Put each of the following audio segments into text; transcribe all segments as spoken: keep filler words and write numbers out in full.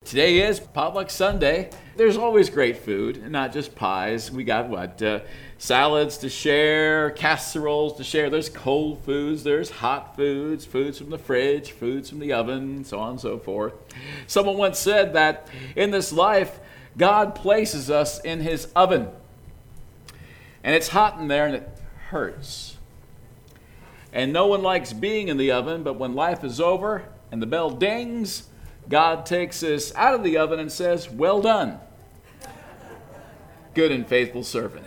Today is Potluck Sunday. There's always great food, and not just pies. We got what? Uh, salads to share, casseroles to share. There's cold foods, there's hot foods, foods from the fridge, foods from the oven, so on and so forth. Someone once said that in this life, God places us in his oven. And it's hot in there and it hurts. And no one likes being in the oven, but when life is over and the bell dings, God takes us out of the oven and says, "Well done, good and faithful servant."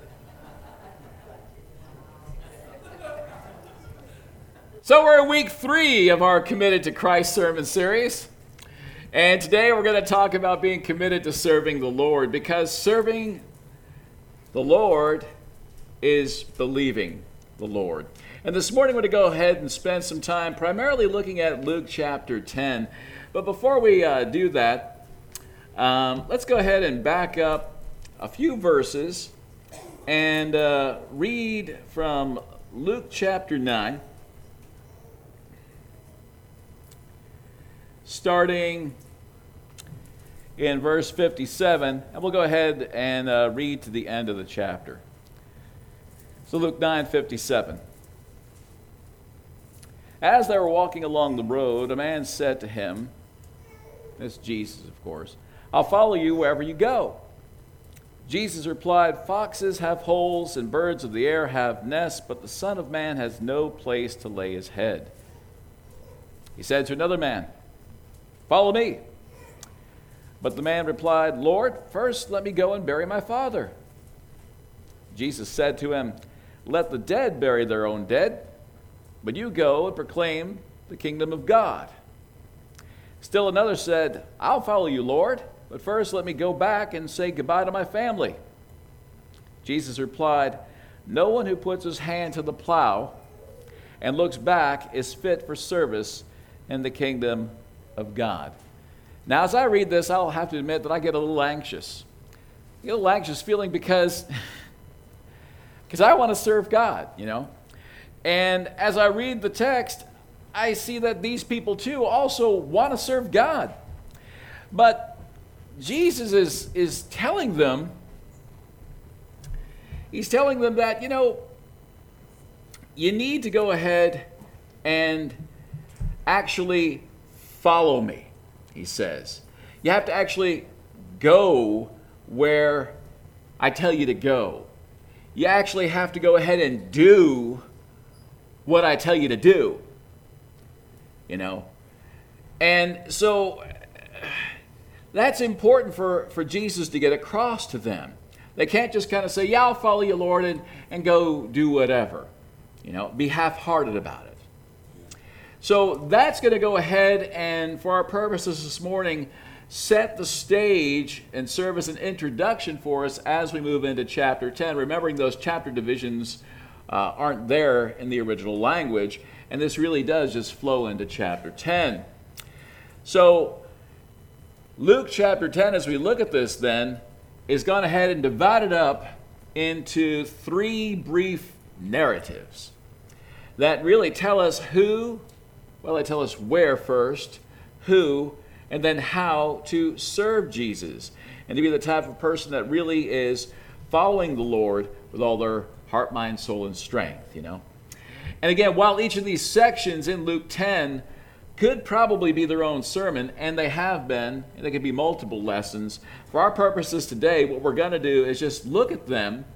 So we're in week three of our Committed to Christ sermon series. And today we're going to talk about being committed to serving the Lord, because serving the Lord is believing the Lord. And this morning we're going to go ahead and spend some time primarily looking at Luke chapter ten. But before we uh, do that, um, let's go ahead and back up a few verses and uh, read from Luke chapter nine, starting in verse fifty-seven, and we'll go ahead and uh, read to the end of the chapter. So Luke nine fifty-seven. As they were walking along the road, a man said to him, this is Jesus, of course, "I'll follow you wherever you go." Jesus replied, "Foxes have holes and birds of the air have nests, but the Son of Man has no place to lay his head." He said to another man, "Follow me." But the man replied, "Lord, first let me go and bury my father." Jesus said to him, "Let the dead bury their own dead, but you go and proclaim the kingdom of God." Still another said, "I'll follow you, Lord, but first let me go back and say goodbye to my family." Jesus replied, "No one who puts his hand to the plow and looks back is fit for service in the kingdom of God." Now, as I read this, I'll have to admit that I get a little anxious. I get a little anxious feeling because, because I want to serve God, you know. And as I read the text, I see that these people too also want to serve God. But Jesus is, is telling them, he's telling them that, you know, you need to go ahead and actually follow me, he says. You have to actually go where I tell you to go. You actually have to go ahead and do what I tell you to do. You know, and so that's important for, for Jesus to get across to them. They can't just kind of say, "Yeah, I'll follow you, Lord," and, and go do whatever. You know, be half-hearted about it. So that's going to go ahead and, for our purposes this morning, set the stage and serve as an introduction for us as we move into chapter ten. Remembering those chapter divisions uh, aren't there in the original language. And this really does just flow into chapter ten. So Luke chapter ten, as we look at this then, is gone ahead and divided up into three brief narratives that really tell us who, well, they tell us where first, who, and then how to serve Jesus, and to be the type of person that really is following the Lord with all their heart, mind, soul, and strength, you know. And again, while each of these sections in Luke ten could probably be their own sermon, and they have been, and they could be multiple lessons, for our purposes today, what we're going to do is just look at them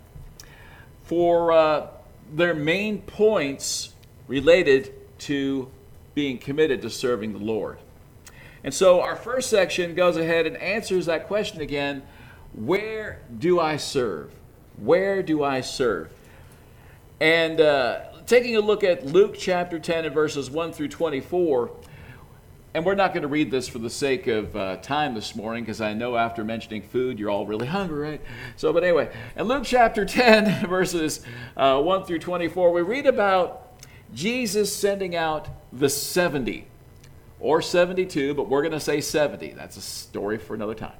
for uh, their main points related to being committed to serving the Lord. And so our first section goes ahead and answers that question again: where do I serve? Where do I serve? And uh, taking a look at Luke chapter ten and verses one through twenty-four, and we're not going to read this for the sake of uh, time this morning, because I know after mentioning food, you're all really hungry, right? So, but anyway, in Luke chapter ten, verses uh, one through twenty-four, we read about Jesus sending out the seventy, or seventy-two, but we're going to say seventy. That's a story for another time.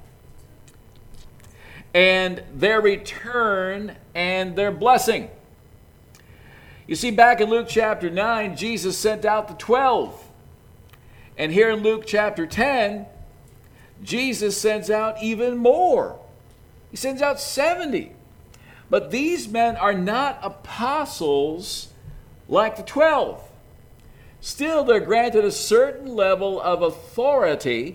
And their return and their blessing. You see, back in Luke chapter nine, Jesus sent out the twelve. And here in Luke chapter ten, Jesus sends out even more. He sends out seventy. But these men are not apostles like the twelve. Still, they're granted a certain level of authority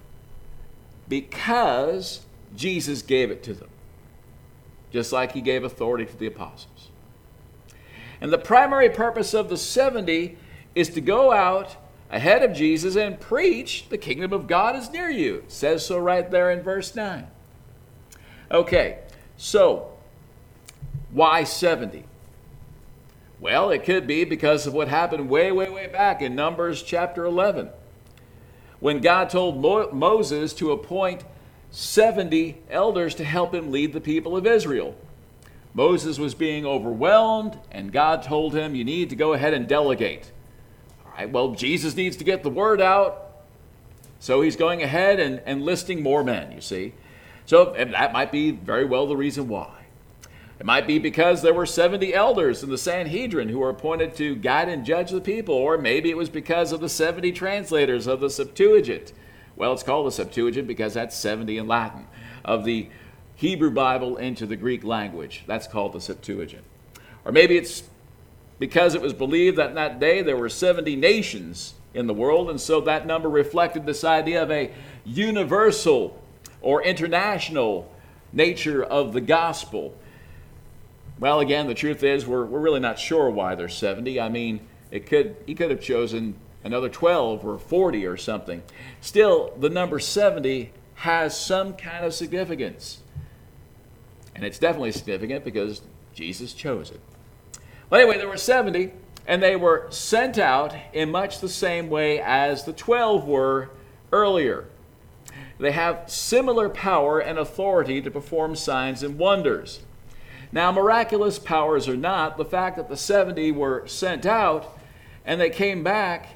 because Jesus gave it to them, just like he gave authority to the apostles. And the primary purpose of the seventy is to go out ahead of Jesus and preach the kingdom of God is near you. It says so right there in verse nine. Okay, so why seventy? Well, it could be because of what happened way, way, way back in Numbers chapter eleven, when God told Mo- Moses to appoint seventy elders to help him lead the people of Israel. Moses was being overwhelmed, and God told him, you need to go ahead and delegate. All right, well, Jesus needs to get the word out, so he's going ahead and, and listing more men, you see. So that might be very well the reason why. It might be because there were seventy elders in the Sanhedrin who were appointed to guide and judge the people, or maybe it was because of the seventy translators of the Septuagint. Well, it's called the Septuagint because that's seventy in Latin, of the Hebrew Bible into the Greek language. That's called the Septuagint. Or maybe it's because it was believed that in that day there were seventy nations in the world, and so that number reflected this idea of a universal or international nature of the gospel. Well, again, the truth is we're, we're really not sure why there's seventy. I mean, it could he could have chosen another twelve or forty or something. Still, the number seventy has some kind of significance. And it's definitely significant because Jesus chose it. Well, anyway, there were seventy, and they were sent out in much the same way as the twelve were earlier. They have similar power and authority to perform signs and wonders. Now, miraculous powers or not, the fact that the seventy were sent out and they came back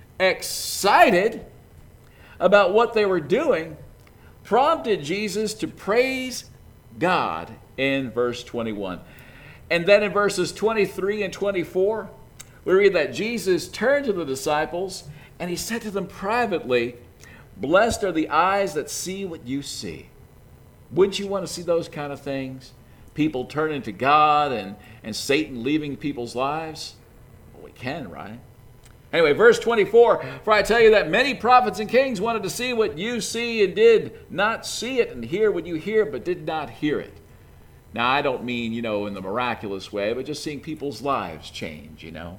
excited about what they were doing prompted Jesus to praise God in verse twenty-one. And then in verses twenty-three and twenty-four, we read that Jesus turned to the disciples and he said to them privately, "Blessed are the eyes that see what you see." Wouldn't you want to see those kind of things? People turning to God and, and Satan leaving people's lives? Well, we can, right? Anyway, verse twenty-four, "For I tell you that many prophets and kings wanted to see what you see and did not see it, and hear what you hear but did not hear it." Now, I don't mean, you know, in the miraculous way, but just seeing people's lives change, you know.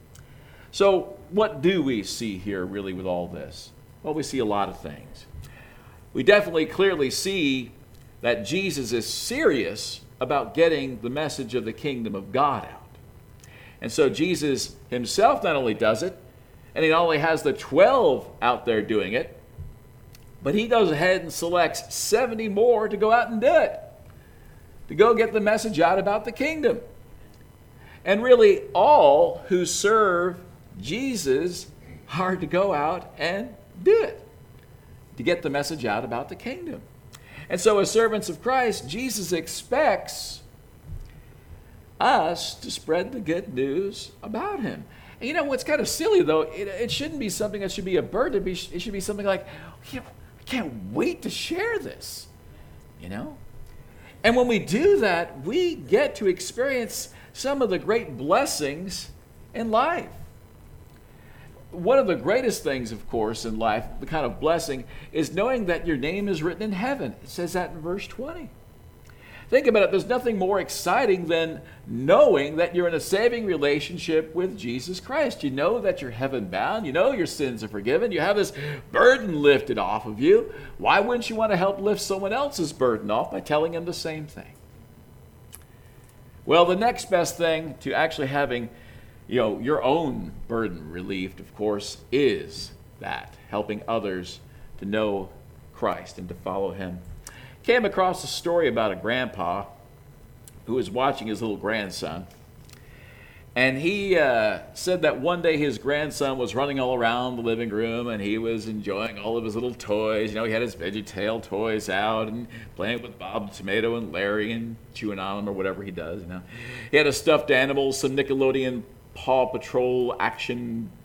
So what do we see here really with all this? Well, we see a lot of things. We definitely clearly see that Jesus is serious about getting the message of the kingdom of God out. And so Jesus himself not only does it, and he not only has the twelve out there doing it, but he goes ahead and selects seventy more to go out and do it, to go get the message out about the kingdom. And really all who serve Jesus are to go out and do it, to get the message out about the kingdom. And so as servants of Christ, Jesus expects us to spread the good news about him. And you know what's kind of silly, though? It, it shouldn't be something that should be a burden. It should be something like, you know, I can't wait to share this, you know? And when we do that, we get to experience some of the great blessings in life. One of the greatest things, of course, in life, the kind of blessing, is knowing that your name is written in heaven. It says that in verse twenty. Think about it. There's nothing more exciting than knowing that you're in a saving relationship with Jesus Christ. You know that you're heaven-bound. You know your sins are forgiven. You have this burden lifted off of you. Why wouldn't you want to help lift someone else's burden off by telling them the same thing? Well, the next best thing to actually having You know, your own burden relieved, of course, is that, helping others to know Christ and to follow him. Came across a story about a grandpa who was watching his little grandson. And he uh, said that one day his grandson was running all around the living room and he was enjoying all of his little toys. You know, he had his VeggieTale toys out and playing with Bob the Tomato and Larry and chewing on them or whatever he does, you know. He had a stuffed animal, some Nickelodeon Paw Patrol action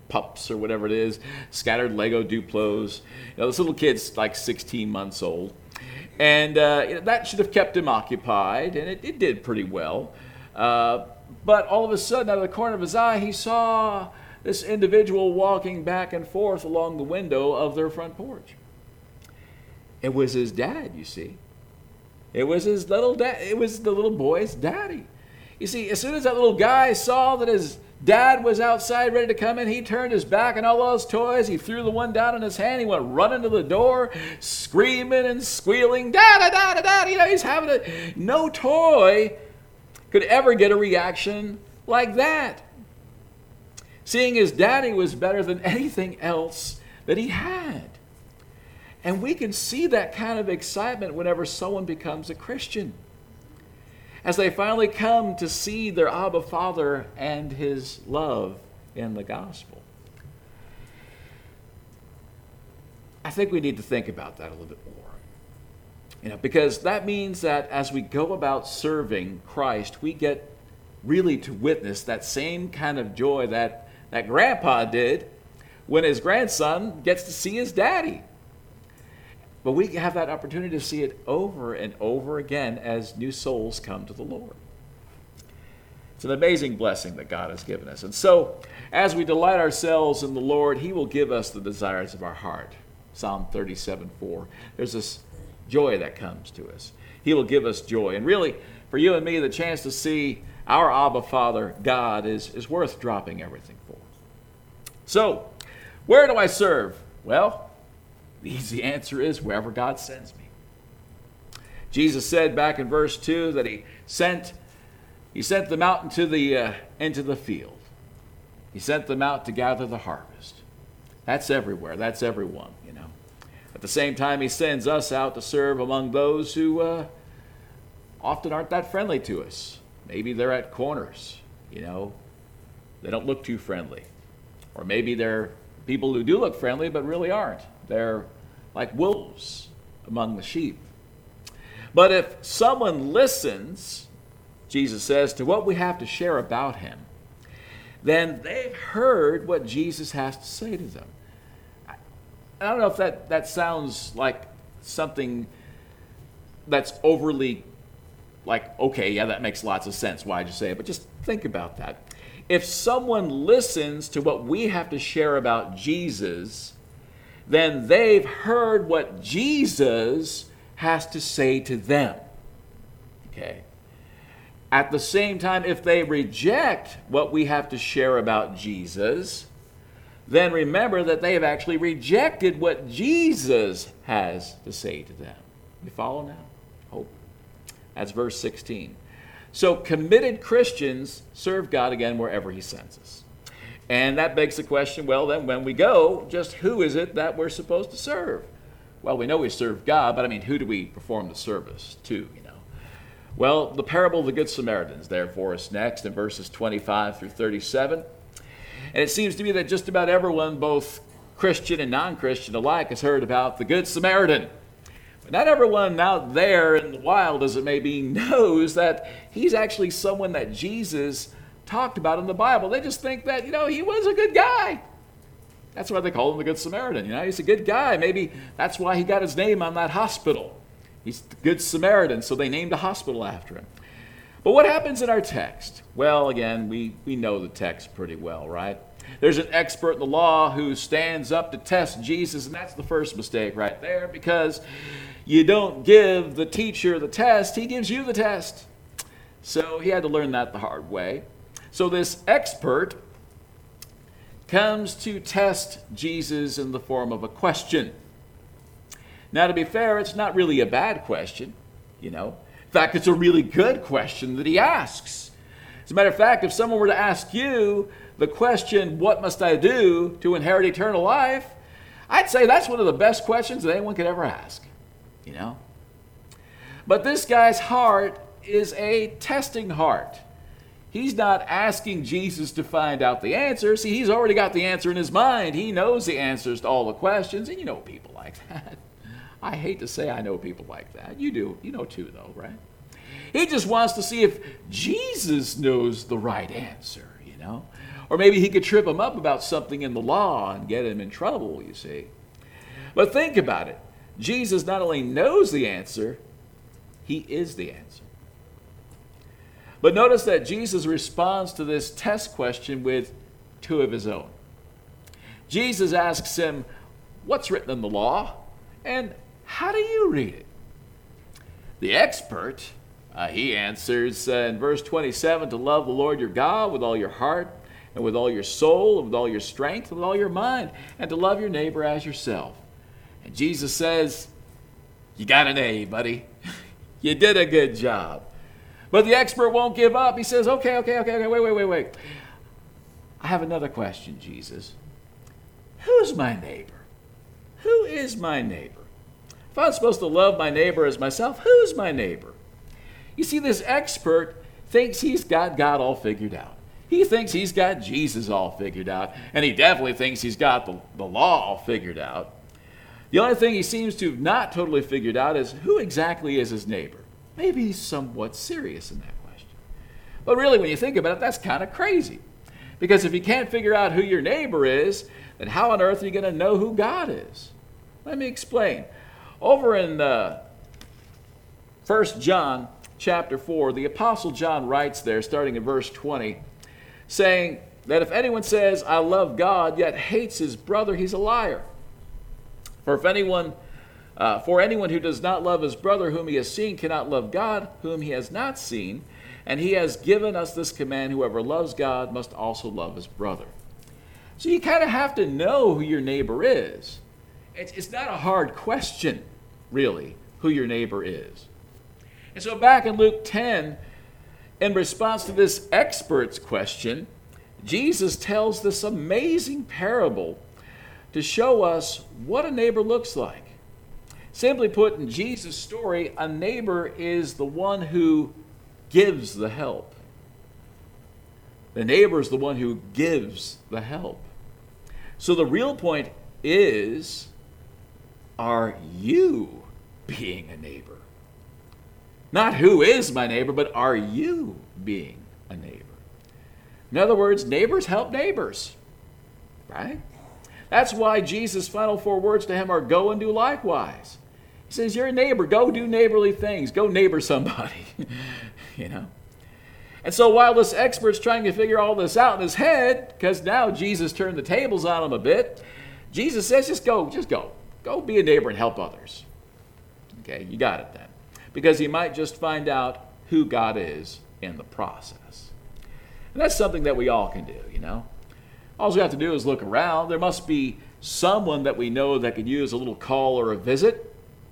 pups or whatever it is, scattered Lego Duplos. You know, this little kid's like sixteen months old. And uh, you know, that should have kept him occupied, and it, it did pretty well. Uh, but all of a sudden, out of the corner of his eye, he saw this individual walking back and forth along the window of their front porch. It was his dad, you see. It was his little dad. It was the little boy's daddy. You see, as soon as that little guy saw that his dad was outside ready to come in, he turned his back on all those toys. He threw the one down in his hand. He went running to the door, screaming and squealing, da da da da da. You know, he's having a no toy could ever get a reaction like that. Seeing his daddy was better than anything else that he had. And we can see that kind of excitement whenever someone becomes a Christian, as they finally come to see their Abba Father and his love in the gospel. I think we need to think about that a little bit more. You know, because that means that as we go about serving Christ, we get really to witness that same kind of joy that, that Grandpa did when his grandson gets to see his daddy. But we have that opportunity to see it over and over again as new souls come to the Lord. It's an amazing blessing that God has given us. And so, as we delight ourselves in the Lord, he will give us the desires of our heart. Psalm thirty-seven four. There's this joy that comes to us. He will give us joy. And really, for you and me, the chance to see our Abba Father, God, is, is worth dropping everything for. So, where do I serve? Well, the easy answer is wherever God sends me. Jesus said back in verse two that he sent he sent them out into the uh, into the field. He sent them out to gather the harvest. That's everywhere. That's everyone, you know. At the same time, he sends us out to serve among those who uh, often aren't that friendly to us. Maybe they're at corners, you know. They don't look too friendly. Or maybe they're people who do look friendly but really aren't. They're like wolves among the sheep. But if someone listens, Jesus says, to what we have to share about him, then they've heard what Jesus has to say to them. I don't know if that, that sounds like something that's overly like, okay, yeah, that makes lots of sense. Why'd you say it? But just think about that. If someone listens to what we have to share about Jesus, then they've heard what Jesus has to say to them. Okay. At the same time, if they reject what we have to share about Jesus, then remember that they have actually rejected what Jesus has to say to them. You follow now? Hope. That's verse sixteen. So committed Christians serve God again wherever he sends us. And that begs the question, well, then when we go, just who is it that we're supposed to serve? Well, we know we serve God, but I mean, who do we perform the service to, you know? Well, the parable of the Good Samaritan is there for us next in verses twenty-five through thirty-seven. And it seems to me that just about everyone, both Christian and non-Christian alike, has heard about the Good Samaritan. But not everyone out there in the wild, as it may be, knows that he's actually someone that Jesus talked about in the Bible. They just think that, you know, he was a good guy. That's why they call him the Good Samaritan. You know, he's a good guy. Maybe that's why he got his name on that hospital. He's the Good Samaritan, so they named a hospital after him. But what happens in our text? Well, again, we, we know the text pretty well, right? There's an expert in the law who stands up to test Jesus, and that's the first mistake right there, because you don't give the teacher the test, he gives you the test. So he had to learn that the hard way. So this expert comes to test Jesus in the form of a question. Now, to be fair, it's not really a bad question, you know. In fact, it's a really good question that he asks. As a matter of fact, if someone were to ask you the question, what must I do to inherit eternal life? I'd say that's one of the best questions that anyone could ever ask, you know. But this guy's heart is a testing heart. He's not asking Jesus to find out the answer. See, he's already got the answer in his mind. He knows the answers to all the questions, and you know people like that. I hate to say I know people like that. You do. You know too, though, right? He just wants to see if Jesus knows the right answer, you know. Or maybe he could trip him up about something in the law and get him in trouble, you see. But think about it. Jesus not only knows the answer, he is the answer. But notice that Jesus responds to this test question with two of his own. Jesus asks him, what's written in the law? And how do you read it? The expert, uh, he answers uh, in verse twenty-seven, to love the Lord your God with all your heart, and with all your soul, and with all your strength, and with all your mind, and to love your neighbor as yourself. And Jesus says, you got an A, buddy. You did a good job. But the expert won't give up. He says, okay, okay, okay, okay, wait, wait, wait, wait. I have another question, Jesus. Who's my neighbor? Who is my neighbor? If I'm supposed to love my neighbor as myself, who's my neighbor? You see, this expert thinks he's got God all figured out. He thinks he's got Jesus all figured out, and he definitely thinks he's got the, the law all figured out. The only thing he seems to have not totally figured out is who exactly is his neighbor. Maybe he's somewhat serious in that question. But really, when you think about it, that's kind of crazy. Because if you can't figure out who your neighbor is, then how on earth are you going to know who God is? Let me explain. Over in uh, First John chapter four, the Apostle John writes there, starting in verse twenty, saying that if anyone says, I love God, yet hates his brother, he's a liar. For if anyone, uh, for anyone who does not love his brother whom he has seen cannot love God whom he has not seen. And he has given us this command, whoever loves God must also love his brother. So you kind of have to know who your neighbor is. It's, it's not a hard question, really, who your neighbor is. And so back in Luke ten, in response to this expert's question, Jesus tells this amazing parable to show us what a neighbor looks like. Simply put, in Jesus' story, a neighbor is the one who gives the help. The neighbor is the one who gives the help. So the real point is, are you being a neighbor? Not who is my neighbor, but are you being a neighbor? In other words, neighbors help neighbors, right? That's why Jesus' final four words to him are, go and do likewise. He says, you're a neighbor, go do neighborly things, go neighbor somebody, you know? And so while this expert's trying to figure all this out in his head, because now Jesus turned the tables on him a bit, Jesus says, just go, just go. Go be a neighbor and help others. Okay, you got it then. Because he might just find out who God is in the process. And that's something that we all can do, you know. All we have to do is look around. There must be someone that we know that could use a little call or a visit.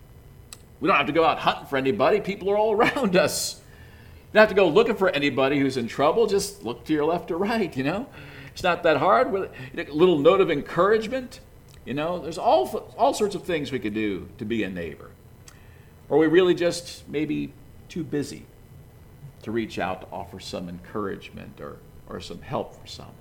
We don't have to go out hunting for anybody. People are all around us. You don't have to go looking for anybody who's in trouble. Just look to your left or right, you know. It's not that hard. With a little note of encouragement, you know. There's all, all sorts of things we could do to be a neighbor. Or we really just maybe too busy to reach out to offer some encouragement or, or some help for someone.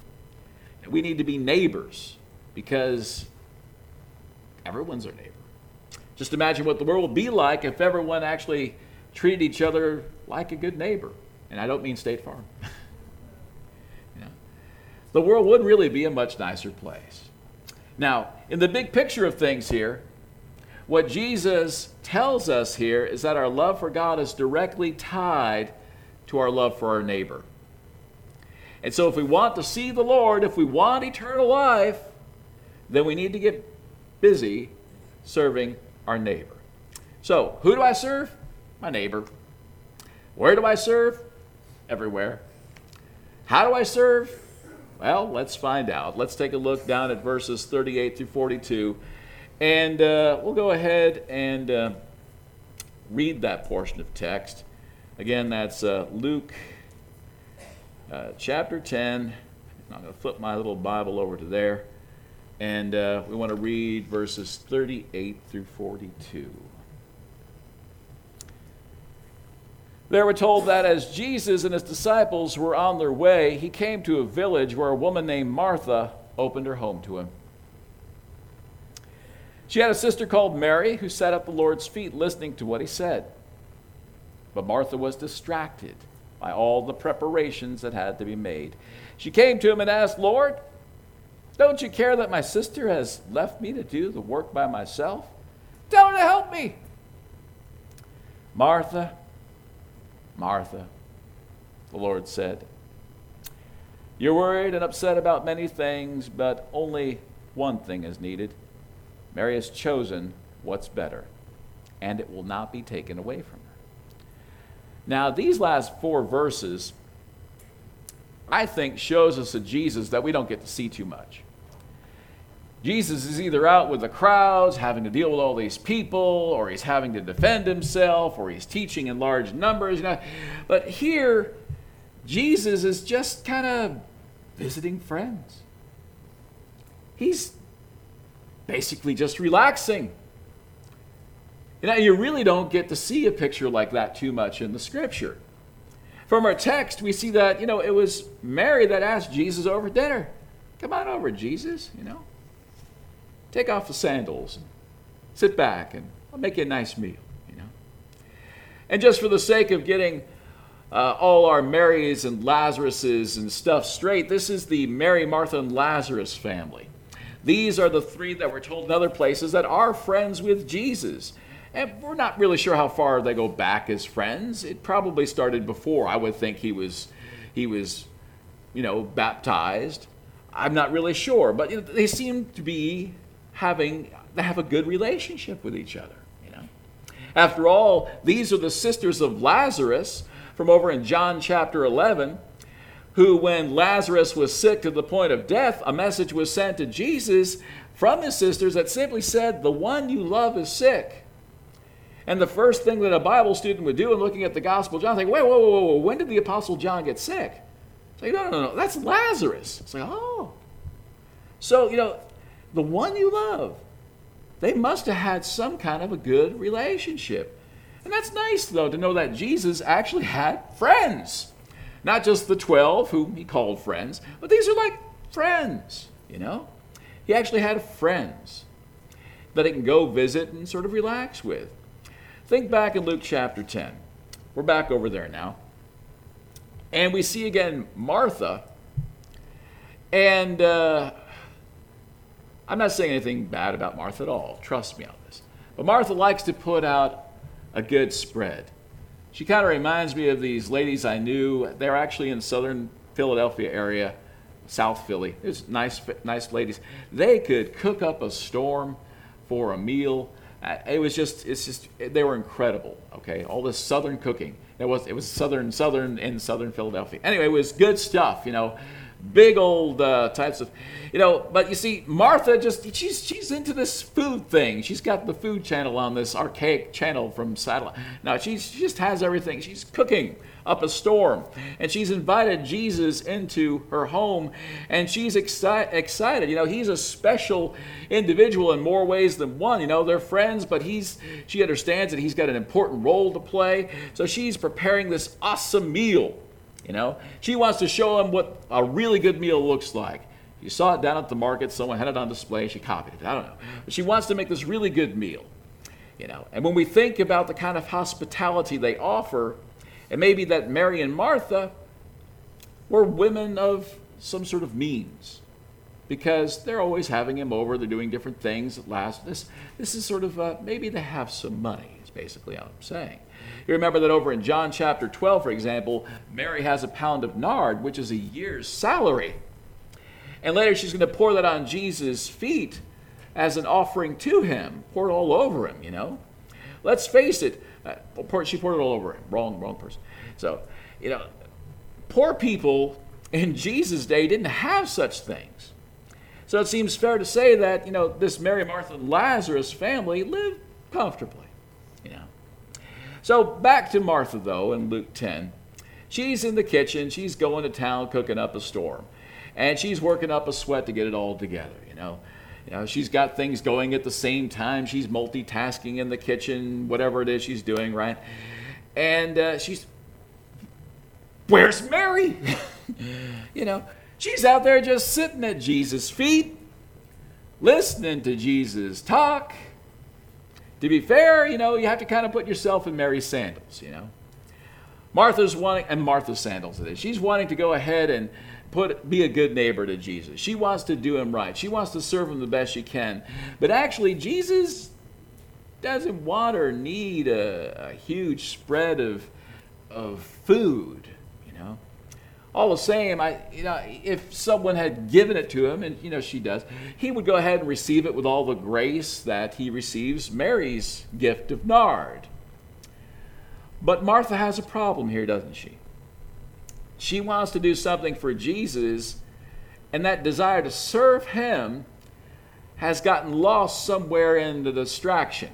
And we need to be neighbors because everyone's our neighbor. Just imagine what the world would be like if everyone actually treated each other like a good neighbor. And I don't mean State Farm. You know, the world would really be a much nicer place. Now, in the big picture of things here, what Jesus tells us here is that our love for God is directly tied to our love for our neighbor. And so if we want to see the Lord, if we want eternal life, then we need to get busy serving our neighbor. So, who do I serve? My neighbor. Where do I serve? Everywhere. How do I serve? Well, let's find out. Let's take a look down at verses thirty-eight through forty-two. And uh, we'll go ahead and uh, read that portion of text. Again, that's uh, Luke uh, chapter ten. I'm going to flip my little Bible over to there. And uh, we want to read verses thirty-eight through forty-two. There we're told that as Jesus and his disciples were on their way, he came to a village where a woman named Martha opened her home to him. She had a sister called Mary who sat at the Lord's feet listening to what he said. But Martha was distracted by all the preparations that had to be made. She came to him and asked, "Lord, don't you care that my sister has left me to do the work by myself? Tell her to help me." "Martha, Martha," the Lord said, "you're worried and upset about many things, but only one thing is needed. Mary has chosen what's better, and it will not be taken away from her." Now, these last four verses, I think, shows us a Jesus that we don't get to see too much. Jesus is either out with the crowds, having to deal with all these people, or he's having to defend himself, or he's teaching in large numbers. You know. But here, Jesus is just kind of visiting friends. He's basically just relaxing. You know, you really don't get to see a picture like that too much in the scripture. From our text, we see that, you know, it was Mary that asked Jesus over dinner. "Come on over, Jesus, you know. Take off the sandals and sit back and I'll make you a nice meal, you know." And just for the sake of getting uh, all our Marys and Lazaruses and stuff straight, this is the Mary, Martha, and Lazarus family. These are the three that we're told in other places that are friends with Jesus. And we're not really sure how far they go back as friends. It probably started before. I would think he was, he was, you know, baptized. I'm not really sure, but you know, they seem to be having, they have a good relationship with each other. You know, after all, these are the sisters of Lazarus from over in John chapter eleven, who, when Lazarus was sick to the point of death, a message was sent to Jesus from his sisters that simply said, "The one you love is sick." And the first thing that a Bible student would do in looking at the Gospel of John, think, wait, whoa, whoa, whoa, when did the Apostle John get sick? It's like, no, no, no, that's Lazarus. It's like, oh. So, you know, the one you love, they must have had some kind of a good relationship. And that's nice, though, to know that Jesus actually had friends. Not just the twelve, whom he called friends, but these are like friends, you know? He actually had friends that he can go visit and sort of relax with. Think back in Luke chapter ten. We're back over there now. And we see again Martha. And uh, I'm not saying anything bad about Martha at all. Trust me on this. But Martha likes to put out a good spread. She kind of reminds me of these ladies I knew. They're actually in southern Philadelphia area, South Philly. It's nice, nice ladies. They could cook up a storm for a meal. Uh, it was just, it's just, they were incredible, okay? All this southern cooking. It was, it was southern, southern in southern Philadelphia. Anyway, it was good stuff, you know, big old uh, types of, you know, but you see, Martha just, she's she's into this food thing. She's got the food channel on this archaic channel from satellite. Now, she's, she just has everything. She's cooking up a storm, and she's invited Jesus into her home, and she's exci- excited. You know, he's a special individual in more ways than one. You know, they're friends, but he's she understands that he's got an important role to play, so she's preparing this awesome meal. You know, she wants to show him what a really good meal looks like. You saw it down at the market. Someone had it on display. She copied it. I don't know. But she wants to make this really good meal. You know, and when we think about the kind of hospitality they offer, it may be that Mary and Martha were women of some sort of means, because they're always having him over. They're doing different things. At last, this this is sort of uh, maybe they have some money. Is basically what I'm saying. You remember that over in John chapter twelve, for example, Mary has a pound of nard, which is a year's salary. And later she's going to pour that on Jesus' feet as an offering to him. Pour it all over him, you know. Let's face it. Uh, pour, she poured it all over him. Wrong, wrong person. So, you know, poor people in Jesus' day didn't have such things. So it seems fair to say that, you know, this Mary, Martha, and Lazarus family lived comfortably, you know. So back to Martha, though, in Luke ten. She's in the kitchen. She's going to town cooking up a storm. And she's working up a sweat to get it all together, you know. You know, she's got things going at the same time. She's multitasking in the kitchen, whatever it is she's doing, right? And uh, she's, where's Mary? You know, she's out there just sitting at Jesus' feet, listening to Jesus talk. To be fair, you know, you have to kind of put yourself in Mary's sandals, you know. Martha's wanting, and Martha's sandals it is. She's wanting to go ahead and put be a good neighbor to Jesus. She wants to do him right. She wants to serve him the best she can. But actually, Jesus doesn't want or need a, a huge spread of of food, you know. All the same, I you know, if someone had given it to him, and you know she does, he would go ahead and receive it with all the grace that he receives Mary's gift of nard. But Martha has a problem here, doesn't she? She wants to do something for Jesus, and that desire to serve him has gotten lost somewhere in the distraction.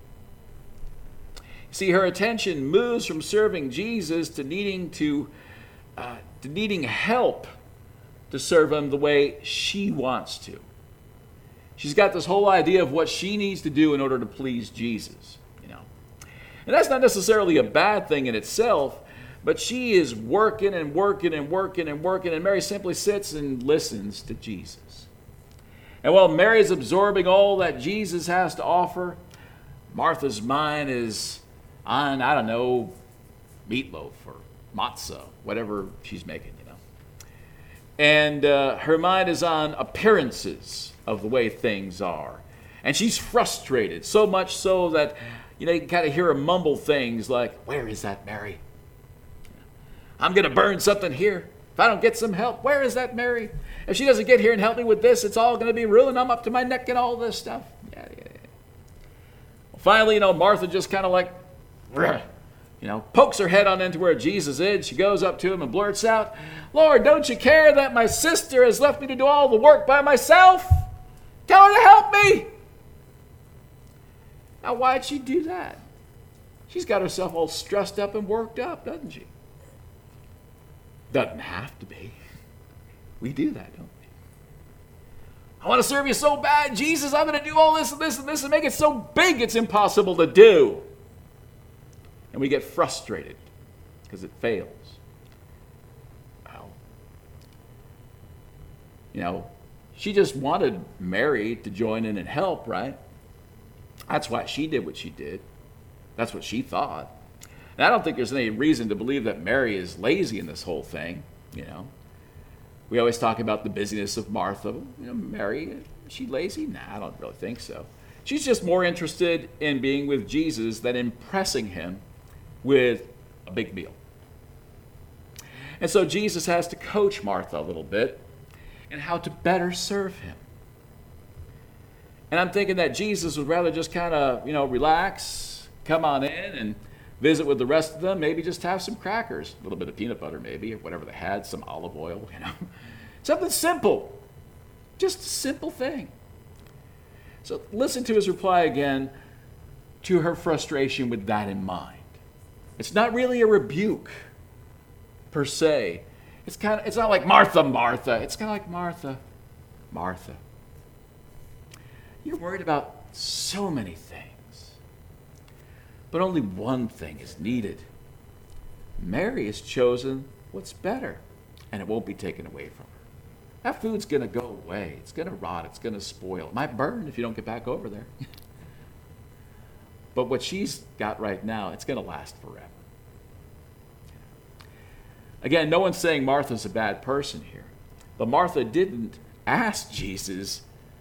See, her attention moves from serving Jesus to needing to, uh, to needing help to serve him the way she wants to. She's got this whole idea of what she needs to do in order to please Jesus. And that's not necessarily a bad thing in itself, but she is working and working and working and working, and Mary simply sits and listens to Jesus. And while Mary's absorbing all that Jesus has to offer, Martha's mind is on, I don't know, meatloaf or matzah, whatever she's making, you know. And uh, her mind is on appearances of the way things are. And she's frustrated, so much so that you know, you can kind of hear her mumble things like, "Where is that Mary? I'm going to burn something here. If I don't get some help, where is that Mary? If she doesn't get here and help me with this, it's all going to be ruined. I'm up to my neck in all this stuff." Yeah, yeah, yeah. Well, finally, you know, Martha just kind of like, you know, pokes her head on into where Jesus is. She goes up to him and blurts out, "Lord, don't you care that my sister has left me to do all the work by myself? Tell her to help me." Now, why'd she do that? She's got herself all stressed up and worked up, doesn't she? Doesn't have to be. We do that, don't we? I want to serve you so bad, Jesus. I'm going to do all this and this and this and make it so big it's impossible to do. And we get frustrated because it fails. Well, you know, she just wanted Mary to join in and help, right? That's why she did what she did. That's what she thought. And I don't think there's any reason to believe that Mary is lazy in this whole thing, you know. We always talk about the busyness of Martha. You know, Mary, is she lazy? Nah, I don't really think so. She's just more interested in being with Jesus than impressing him with a big meal. And so Jesus has to coach Martha a little bit in how to better serve him. And I'm thinking that Jesus would rather just kind of, you know, relax, come on in and visit with the rest of them, maybe just have some crackers, a little bit of peanut butter maybe, or whatever they had, some olive oil, you know. Something simple. Just a simple thing. So listen to his reply again to her frustration with that in mind. It's not really a rebuke per se. It's kind of, it's not like Martha, Martha. It's kind of like Martha, Martha. You're worried about so many things, but only one thing is needed. Mary has chosen what's better, and it won't be taken away from her. That food's going to go away. It's going to rot. It's going to spoil. It might burn if you don't get back over there. But what she's got right now, it's going to last forever. Again, no one's saying Martha's a bad person here, but Martha didn't ask Jesus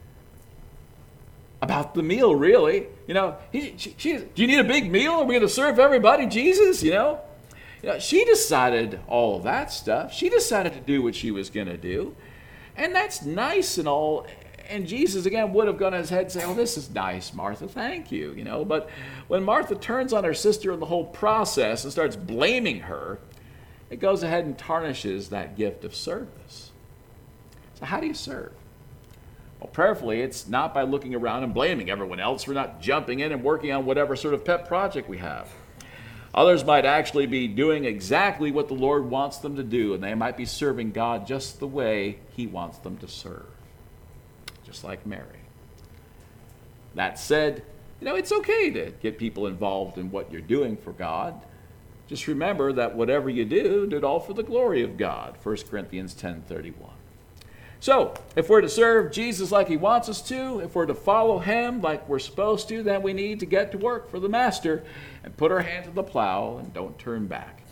about the meal, really. You know, he, she, she, do you need a big meal? Are we going to serve everybody, Jesus? You know? you know, she decided all of that stuff. She decided to do what she was going to do. And that's nice and all. And Jesus, again, would have gone on his head and say, "Oh, this is nice, Martha, thank you." You know, but when Martha turns on her sister in the whole process and starts blaming her, it goes ahead and tarnishes that gift of service. So how do you serve? Well, prayerfully, it's not by looking around and blaming everyone else for not jumping in and working on whatever sort of pet project we have. Others might actually be doing exactly what the Lord wants them to do, and they might be serving God just the way he wants them to serve, just like Mary. That said, you know, it's okay to get people involved in what you're doing for God. Just remember that whatever you do, do it all for the glory of God, First Corinthians ten thirty-one. So, if we're to serve Jesus like he wants us to, if we're to follow him like we're supposed to, then we need to get to work for the Master and put our hand to the plow and don't turn back.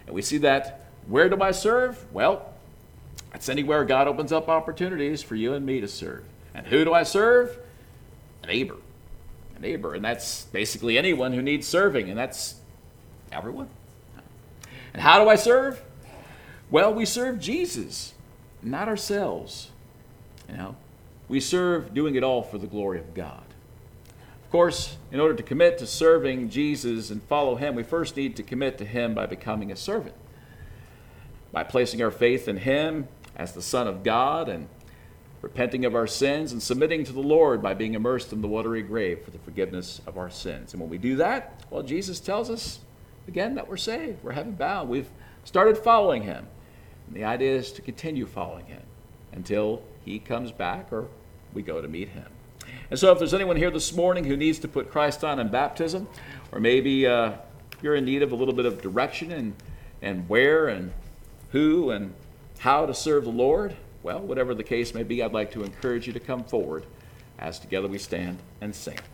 And we see that, where do I serve? Well, it's anywhere God opens up opportunities for you and me to serve. And who do I serve? A neighbor. A neighbor. And that's basically anyone who needs serving, and that's everyone. And how do I serve? Well, we serve Jesus, not ourselves. You know, we serve doing it all for the glory of God. Of course, in order to commit to serving Jesus and follow him, we first need to commit to him by becoming a servant, by placing our faith in him as the Son of God and repenting of our sins and submitting to the Lord by being immersed in the watery grave for the forgiveness of our sins. And when we do that, well, Jesus tells us, again, that we're saved. We're heaven bound. We've started following him. And the idea is to continue following him until he comes back or we go to meet him. And so if there's anyone here this morning who needs to put Christ on in baptism, or maybe uh, you're in need of a little bit of direction and, and where and who and how to serve the Lord, well, whatever the case may be, I'd like to encourage you to come forward as together we stand and sing.